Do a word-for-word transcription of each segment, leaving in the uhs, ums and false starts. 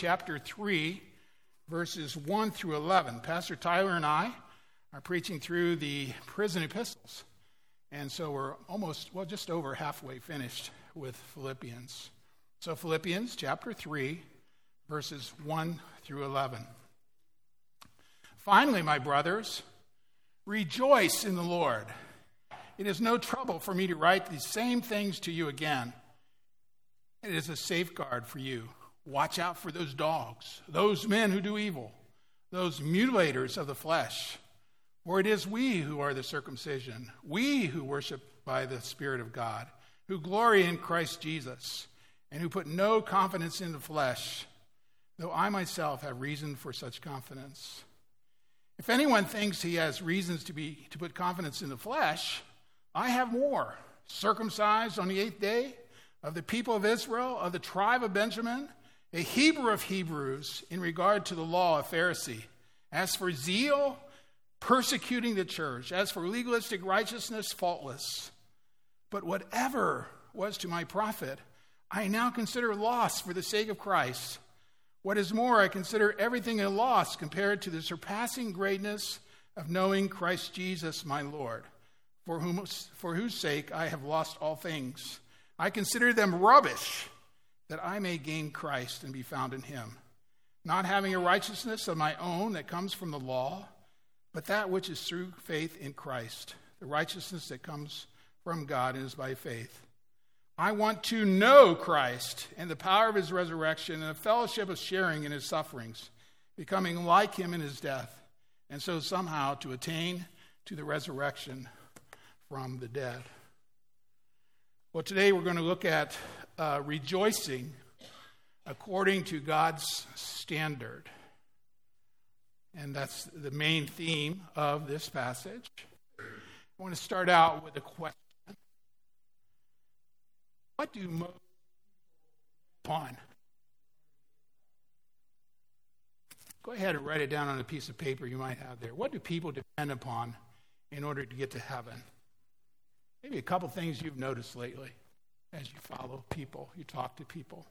chapter three, verses one through eleven. Pastor Tyler and I are preaching through the prison epistles. And so we're almost, well, just over halfway finished with Philippians. So Philippians chapter three, verses one through eleven. Finally, my brothers, rejoice in the Lord. It is no trouble for me to write these same things to you again. It is a safeguard for you. Watch out for those dogs, those men who do evil, those mutilators of the flesh. For it is we who are the circumcision, we who worship by the Spirit of God, who glory in Christ Jesus, and who put no confidence in the flesh, though I myself have reason for such confidence. If anyone thinks he has reasons to be to put confidence in the flesh, I have more. Circumcised on the eighth day, of the people of Israel, of the tribe of Benjamin, a Hebrew of Hebrews, in regard to the law, a Pharisee. As for zeal, persecuting the church. As for legalistic righteousness, faultless. But whatever was to my profit, I now consider loss for the sake of Christ. What is more, I consider everything a loss compared to the surpassing greatness of knowing Christ Jesus my Lord, for whom, for whose sake I have lost all things. I consider them rubbish, that I may gain Christ and be found in him, not having a righteousness of my own that comes from the law, but that which is through faith in Christ, the righteousness that comes from God and is by faith. I want to know Christ and the power of his resurrection and the fellowship of sharing in his sufferings, becoming like him in his death, and so somehow to attain to the resurrection from the dead. Well, today we're going to look at uh, rejoicing according to God's standard. And that's the main theme of this passage. I want to start out with a question. What do most upon? Go ahead and write it down on a piece of paper you might have there. What do people depend upon in order to get to heaven? Maybe a couple things you've noticed lately as you follow people, you talk to people.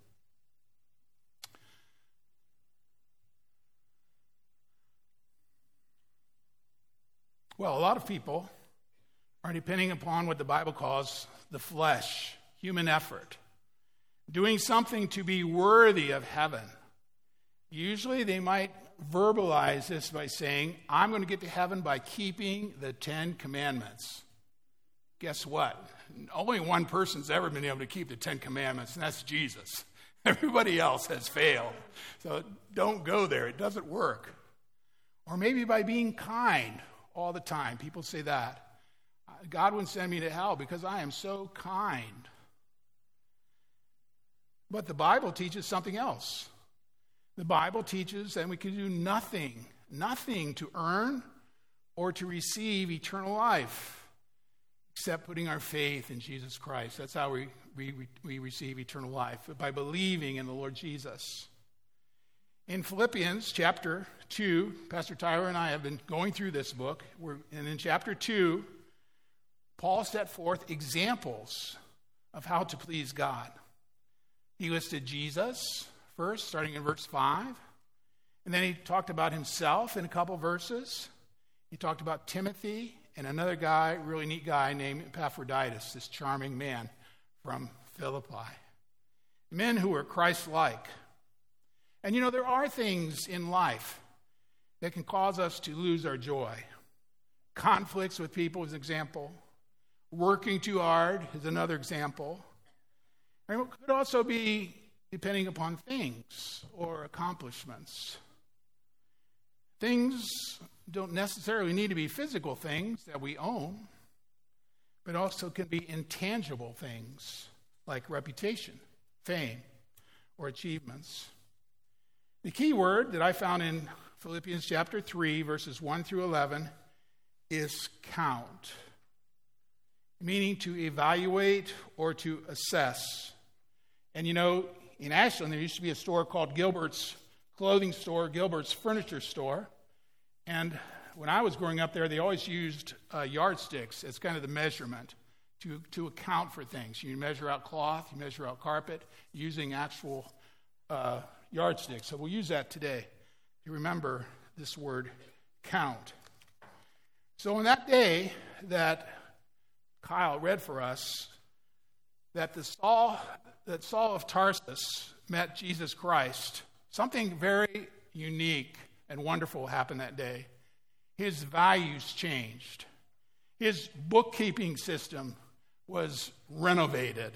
Well, a lot of people are depending upon what the Bible calls the flesh, human effort, doing something to be worthy of heaven. Usually they might verbalize this by saying, I'm going to get to heaven by keeping the Ten Commandments. Guess what? Only one person's ever been able to keep the Ten Commandments, and that's Jesus. Everybody else has failed. So don't go there. It doesn't work. Or maybe by being kind all the time. People say that. God wouldn't send me to hell because I am so kind. But the Bible teaches something else. The Bible teaches that we can do nothing, nothing to earn or to receive eternal life except putting our faith in Jesus Christ. That's how we, we, we receive eternal life, by believing in the Lord Jesus. In Philippians chapter two, Pastor Tyler and I have been going through this book, We're, and in chapter two, Paul set forth examples of how to please God. He listed Jesus first, starting in verse five, and then he talked about himself in a couple verses. He talked about Timothy and another guy, really neat guy named Epaphroditus, this charming man from Philippi. Men who were Christ-like. And you know, there are things in life that can cause us to lose our joy. Conflicts with people is an example. Working too hard is another example. And it could also be depending upon things or accomplishments. Things don't necessarily need to be physical things that we own, but also can be intangible things like reputation, fame, or achievements. The key word that I found in Philippians chapter three, verses one through eleven, is count, meaning to evaluate or to assess. And you know, in Ashland, there used to be a store called Gilbert's Clothing Store, Gilbert's Furniture Store. And when I was growing up there, they always used uh, yardsticks as kind of the measurement to, to account for things. You measure out cloth, you measure out carpet, using actual uh, yardstick. So we'll use that today to remember this word count. So on that day that Kyle read for us, that the Saul, that Saul of Tarsus met Jesus Christ, something very unique and wonderful happened that day. His values changed. His bookkeeping system was renovated.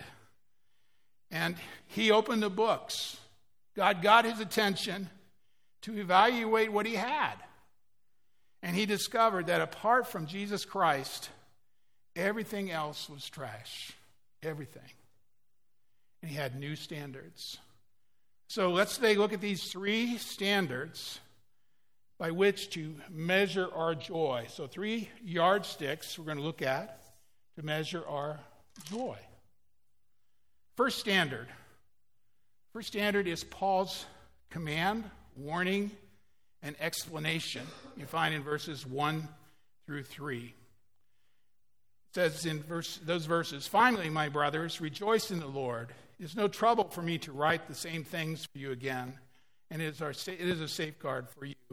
And he opened the books. God got his attention to evaluate what he had. And he discovered that apart from Jesus Christ, everything else was trash. Everything. And he had new standards. So let's today look at these three standards by which to measure our joy. So three yardsticks we're going to look at to measure our joy. First standard. First standard is Paul's command, warning, and explanation. You find in verses one through three. It says in verse, those verses, "Finally, my brothers, rejoice in the Lord. It is no trouble for me to write the same things for you again, and it is, our, it is a safeguard for you.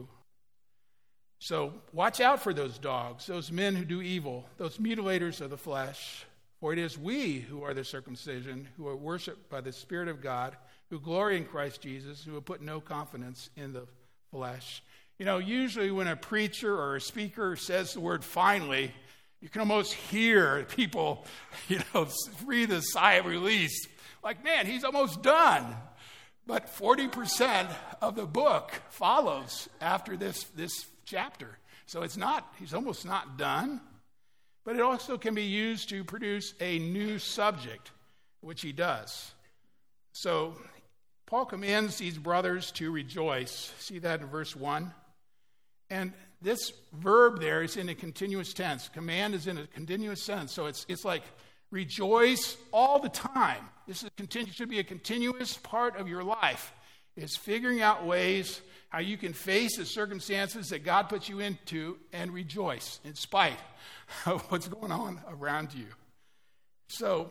So watch out for those dogs, those men who do evil, those mutilators of the flesh. For it is we who are the circumcision, who are worshipped by the Spirit of God, who glory in Christ Jesus, who have put no confidence in the flesh." You know, usually when a preacher or a speaker says the word "finally," you can almost hear people, you know, breathe a sigh of release. Like, man, he's almost done. But forty percent of the book follows after this, this chapter. So it's not, he's almost not done. But it also can be used to produce a new subject, which he does. So Paul commands these brothers to rejoice. See that in verse one? And this verb there is in a continuous tense. Command is in a continuous sense. So it's it's like rejoice all the time. This is continu- should be a continuous part of your life. It's figuring out ways how you can face the circumstances that God puts you into and rejoice in spite of what's going on around you. So,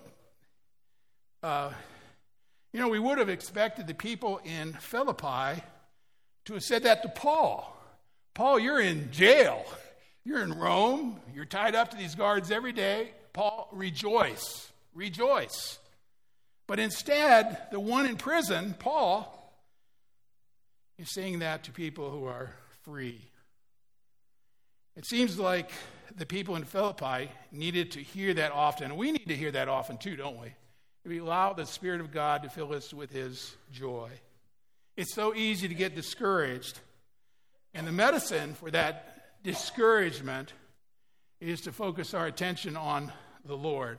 uh, you know, we would have expected the people in Philippi to have said that to Paul. Paul, you're in jail. You're in Rome. You're tied up to these guards every day. Paul, rejoice. Rejoice. But instead, the one in prison, Paul, is saying that to people who are free. It seems like the people in Philippi needed to hear that often. We need to hear that often too, don't we? We allow the Spirit of God to fill us with his joy. It's so easy to get discouraged. And the medicine for that discouragement is to focus our attention on the Lord.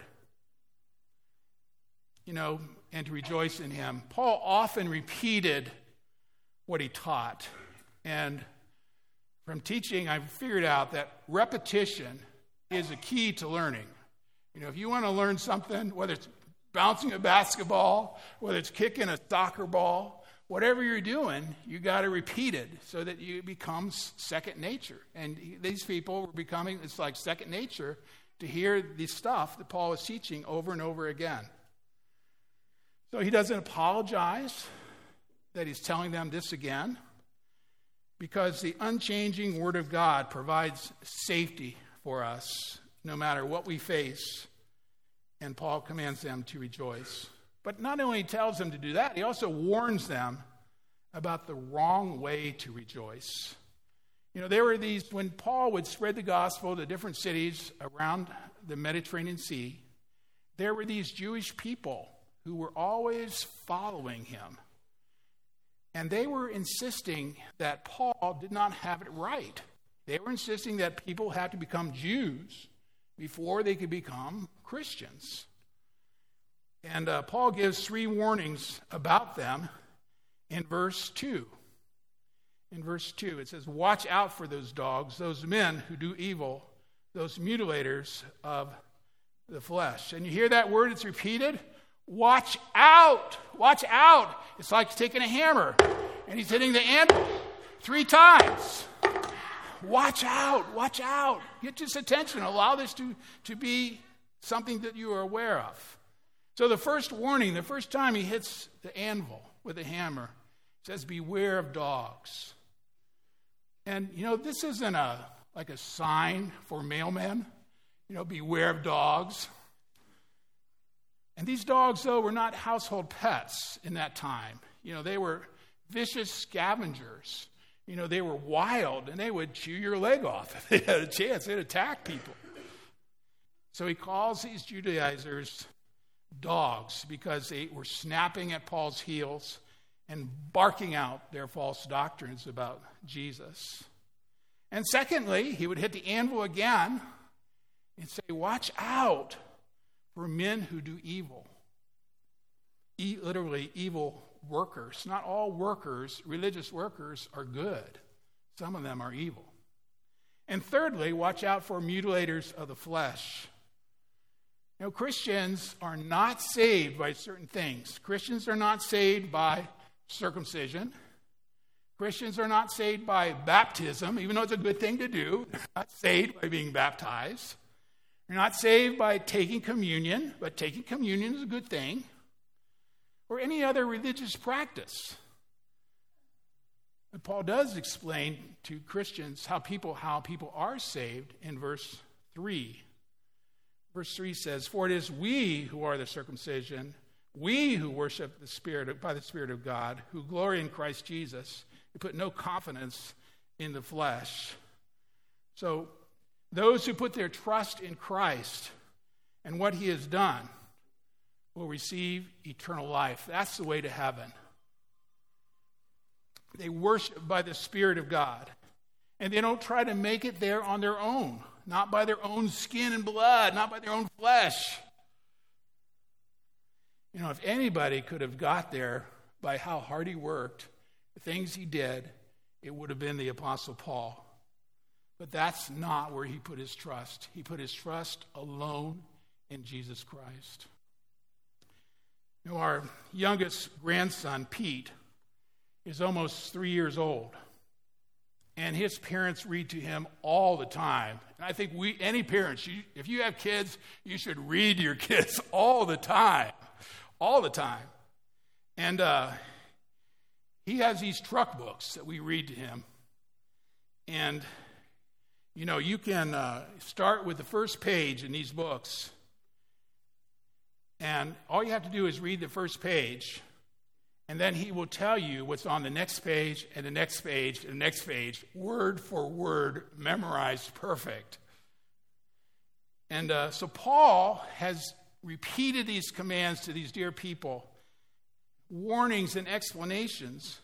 You know, and to rejoice in him. Paul often repeated what he taught. And from teaching, I've figured out that repetition is a key to learning. You know, if you want to learn something, whether it's bouncing a basketball, whether it's kicking a soccer ball, whatever you're doing, you got to repeat it so that it becomes second nature. And these people were becoming, it's like second nature to hear the stuff that Paul is teaching over and over again. So he doesn't apologize that he's telling them this again, because the unchanging Word of God provides safety for us no matter what we face, and Paul commands them to rejoice. But not only tells them to do that, he also warns them about the wrong way to rejoice. You know, there were these, when Paul would spread the gospel to different cities around the Mediterranean Sea, there were these Jewish people who were always following him. And they were insisting that Paul did not have it right. They were insisting that people had to become Jews before they could become Christians. And uh, Paul gives three warnings about them in verse two. In verse two, it says, "Watch out for those dogs, those men who do evil, those mutilators of the flesh." And you hear that word, it's repeated. Watch out! Watch out! It's like taking a hammer and he's hitting the anvil three times. Watch out! Watch out! Get his attention. Allow this to, to be something that you are aware of. So the first warning, the first time he hits the anvil with a hammer, It says, beware of dogs. And, you know, this isn't a like a sign for mailmen. You know, beware of dogs. And these dogs, though, were not household pets in that time. You know, they were vicious scavengers. You know, they were wild, and they would chew your leg off if they had a chance. They'd attack people. So he calls these Judaizers dogs because they were snapping at Paul's heels and barking out their false doctrines about Jesus. And secondly, he would hit the anvil again and say, watch out for men who do evil. E- literally, evil workers. Not all workers, religious workers, are good. Some of them are evil. And thirdly, watch out for mutilators of the flesh. You know, Christians are not saved by certain things. Christians are not saved by circumcision. Christians are not saved by baptism, even though it's a good thing to do. They're not saved by being baptized. They're not saved by taking communion, but taking communion is a good thing. Or any other religious practice. And Paul does explain to Christians how people how people are saved in verse three. Verse three says, "For it is we who are the circumcision, we who worship the Spirit by the Spirit of God, who glory in Christ Jesus, who put no confidence in the flesh." So those who put their trust in Christ and what he has done will receive eternal life. That's the way to heaven. They worship by the Spirit of God. And they don't try to make it there on their own. Not by their own skin and blood. Not by their own flesh. You know, if anybody could have got there by how hard he worked, the things he did, it would have been the Apostle Paul. But that's not where he put his trust. He put his trust alone in Jesus Christ. You know, our youngest grandson, Pete, is almost three years old. And his parents read to him all the time. And I think we, any parents, you, if you have kids, you should read to your kids all the time. All the time. And uh, he has these truck books that we read to him. And, you know, you can uh, start with the first page in these books. And all you have to do is read the first page, and then he will tell you what's on the next page, and the next page, and the next page, word for word, memorized perfect. And uh, so Paul has repeated these commands to these dear people, warnings and explanations,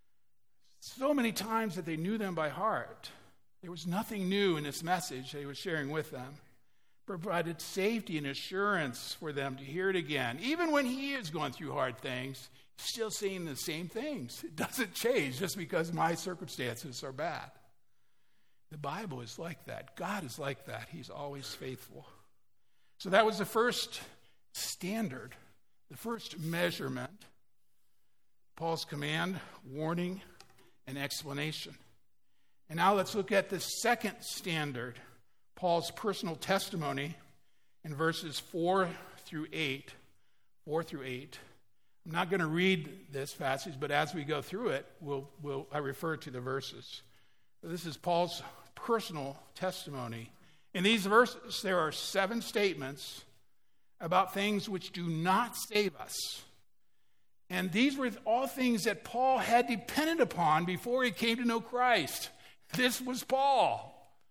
so many times that they knew them by heart. There was nothing new in this message that he was sharing with them. Provided safety and assurance for them to hear it again. Even when he is going through hard things, he's still saying the same things. It doesn't change just because my circumstances are bad. The Bible is like that. God is like that. He's always faithful. So that was the first standard, the first measurement. Paul's command, warning, and explanation. And now let's look at the second standard, Paul's personal testimony in verses four through eight. Four through eight. I'm not going to read this passage, but as we go through it, we'll, we'll, I refer to the verses. This is Paul's personal testimony. In these verses, there are seven statements about things which do not save us. And these were all things that Paul had depended upon before he came to know Christ. This was Paul.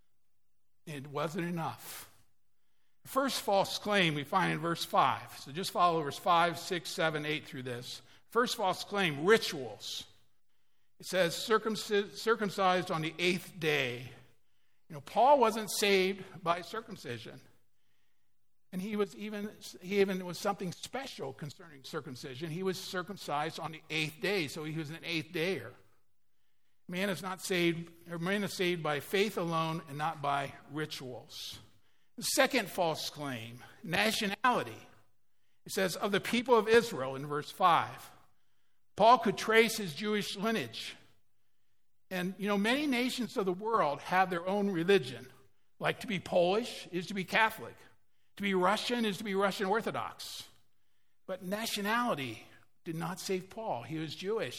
It wasn't enough. The first false claim we find in verse five. So just follow verse five, six, seven, eight through this. First false claim, rituals. It says circumcised on the eighth day. You know, Paul wasn't saved by circumcision. And he was even he even was something special concerning circumcision. He was circumcised on the eighth day, so he was an eighth dayer. Man is not saved, or man is saved by faith alone and not by rituals. The second false claim, nationality. It says, of the people of Israel in verse five. Paul could trace his Jewish lineage. And, you know, many nations of the world have their own religion. Like to be Polish is to be Catholic. To be Russian is to be Russian Orthodox. But nationality did not save Paul. He was Jewish,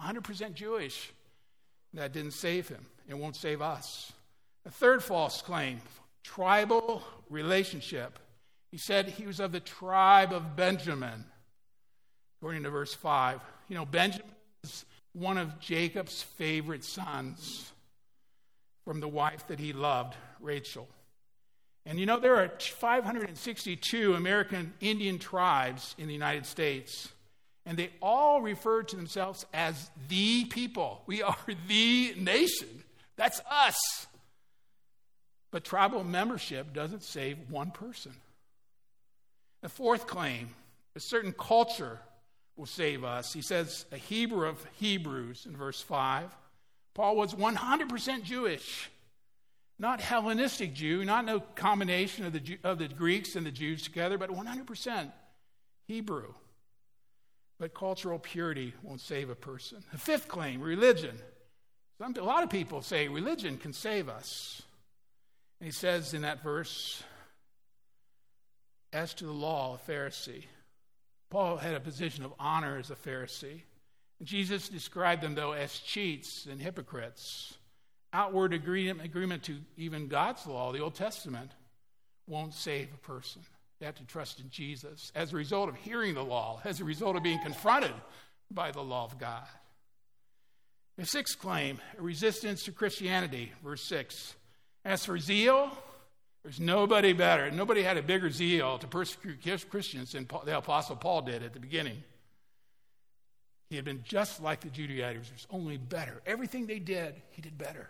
one hundred percent Jewish. That didn't save him. It won't save us. A third false claim, tribal relationship. He said he was of the tribe of Benjamin, according to verse five. You know, Benjamin is one of Jacob's favorite sons from the wife that he loved, Rachel. And you know, there are five hundred sixty-two American Indian tribes in the United States, and they all refer to themselves as the people. We are the nation. That's us. But tribal membership doesn't save one person. The fourth claim, a certain culture will save us. He says, a Hebrew of Hebrews in verse five. Paul was one hundred percent Jewish. Not Hellenistic Jew, not no combination of the, of the Greeks and the Jews together, but one hundred percent Hebrew. But cultural purity won't save a person. The fifth claim, religion. Some, a lot of people say religion can save us. And he says in that verse, as to the law, a Pharisee. Paul had a position of honor as a Pharisee. And Jesus described them, though, as cheats and hypocrites. Outward agreement, agreement to even God's law, the Old Testament, won't save a person. You have to trust in Jesus as a result of hearing the law, as a result of being confronted by the law of God. The sixth claim, a resistance to Christianity, verse six. As for zeal, there's nobody better. Nobody had a bigger zeal to persecute Christians than the Apostle Paul did at the beginning. He had been just like the Judaizers, only better. Everything they did, he did better.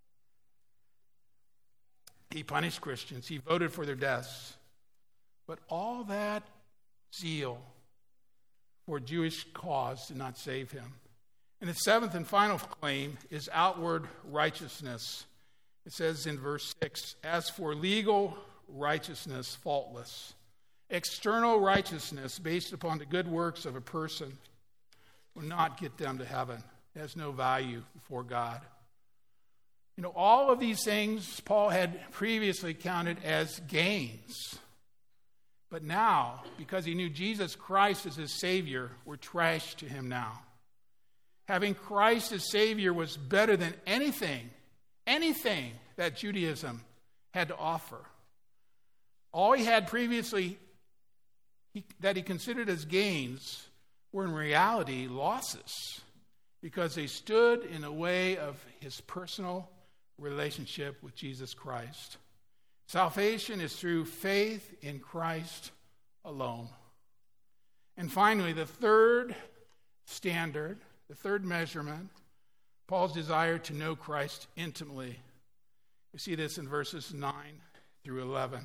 He punished Christians. He voted for their deaths. But all that zeal for a Jewish cause did not save him. And the seventh and final claim is outward righteousness. It says in verse six, as for legal righteousness, faultless. External righteousness based upon the good works of a person will not get them to heaven. It has no value before God. You know, all of these things Paul had previously counted as gains. But now, because he knew Jesus Christ as his Savior, were trash to him now. Having Christ as Savior was better than anything, anything that Judaism had to offer. All he had previously he, that he considered as gains were in reality losses, because they stood in the way of his personal relationship with Jesus Christ. Salvation is through faith in Christ alone. And finally, the third standard, the third measurement, Paul's desire to know Christ intimately. We see this in verses nine through eleven.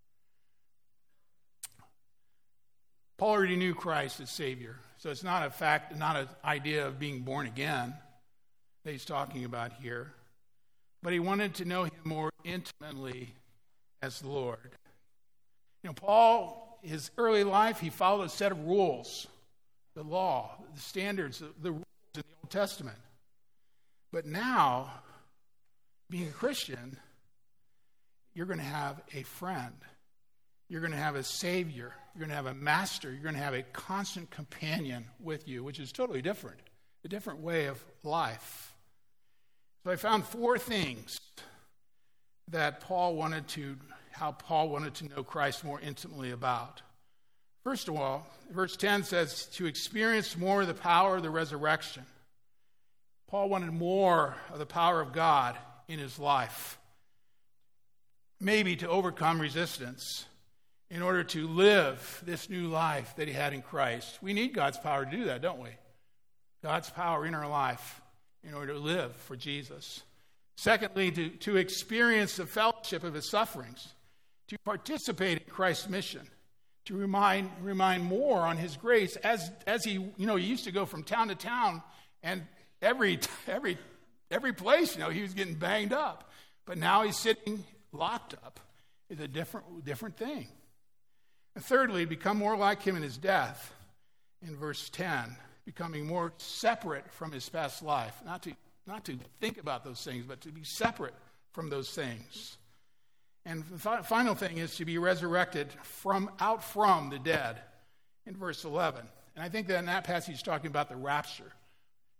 Paul already knew Christ as Savior. So it's not a fact, not an idea of being born again that he's talking about here. But he wanted to know him more intimately as Lord. You know, Paul, his early life, he followed a set of rules, the law, the standards, the rules in the Old Testament. But now, being a Christian, you're going to have a friend. You're going to have a Savior. You're going to have a master. You're going to have a constant companion with you, which is totally different, a different way of life. So I found four things that Paul wanted to, how Paul wanted to know Christ more intimately about. First of all, verse ten says, to experience more of the power of the resurrection. Paul wanted more of the power of God in his life. Maybe to overcome resistance in order to live this new life that he had in Christ. We need God's power to do that, don't we? God's power in our life in order to live for Jesus. Secondly, to, to experience the fellowship of his sufferings, to participate in Christ's mission, to remind remind more on his grace as as he, you know, he used to go from town to town, and every every every place, you know, he was getting banged up. But now he's sitting locked up. It's a different different thing. And thirdly, become more like him in his death, in verse ten, becoming more separate from his past life. Not to not to think about those things, but to be separate from those things. And the fi- final thing is to be resurrected from out from the dead, in verse eleven. And I think that in that passage he's talking about the rapture.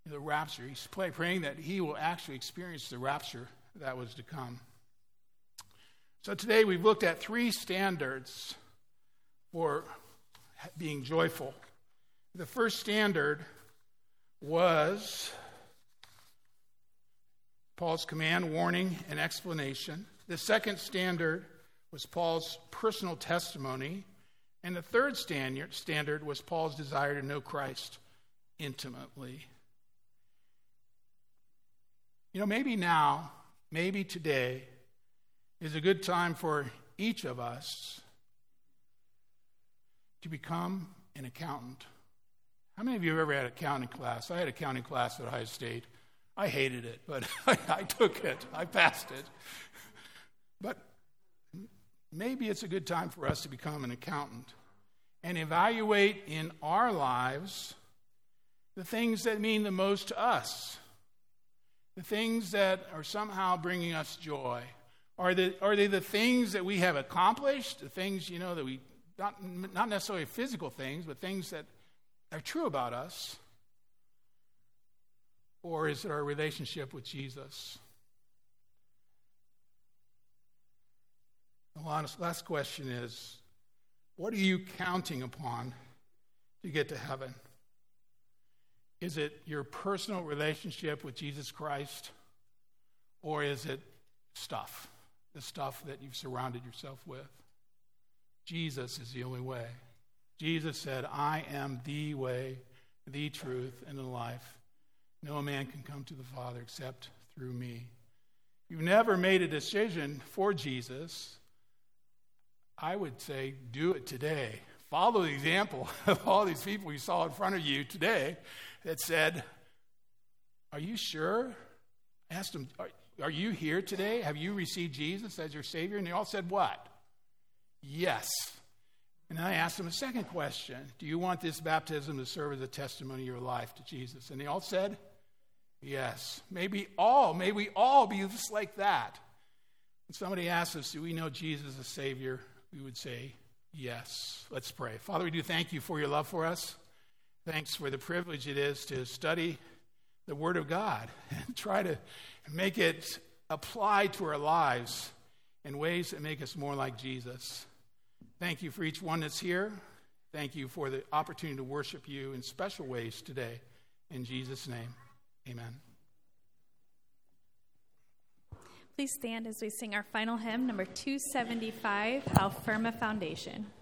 the rapture. He's praying that he will actually experience the rapture that was to come. So today we've looked at three standards for being joyful. The first standard was Paul's command, warning, and explanation. The second standard was Paul's personal testimony. And the third standard, standard was Paul's desire to know Christ intimately. You know, maybe now, maybe today is a good time for each of us to become an accountant. How many of you have ever had accounting class? I had accounting class at Ohio State. I hated it, but I, I took it. I passed it. But maybe it's a good time for us to become an accountant and evaluate in our lives the things that mean the most to us, the things that are somehow bringing us joy. Are they, are they the things that we have accomplished, the things, you know, that we, not, not necessarily physical things, but things that are true about us? Or is it our relationship with Jesus? The last, last question is, what are you counting upon to get to heaven? Is it your personal relationship with Jesus Christ? Or is it stuff, the stuff that you've surrounded yourself with? Jesus is the only way. Jesus said, I am the way, the truth, and the life. No man can come to the Father except through me. If you've never made a decision for Jesus, I would say do it today. Follow the example of all these people you saw in front of you today that said, are you sure? I asked them, are, are you here today? Have you received Jesus as your Savior? And they all said what? Yes. And then I asked them a second question. Do you want this baptism to serve as a testimony of your life to Jesus? And they all said, yes. Maybe all, may we all be just like that. When somebody asks us, do we know Jesus as Savior? We would say, yes. Let's pray. Father, we do thank you for your love for us. Thanks for the privilege it is to study the Word of God and try to make it apply to our lives in ways that make us more like Jesus. Thank you for each one that's here. Thank you for the opportunity to worship you in special ways today. In Jesus' name, amen. Please stand as we sing our final hymn, number two seventy-five, How Firm a Foundation.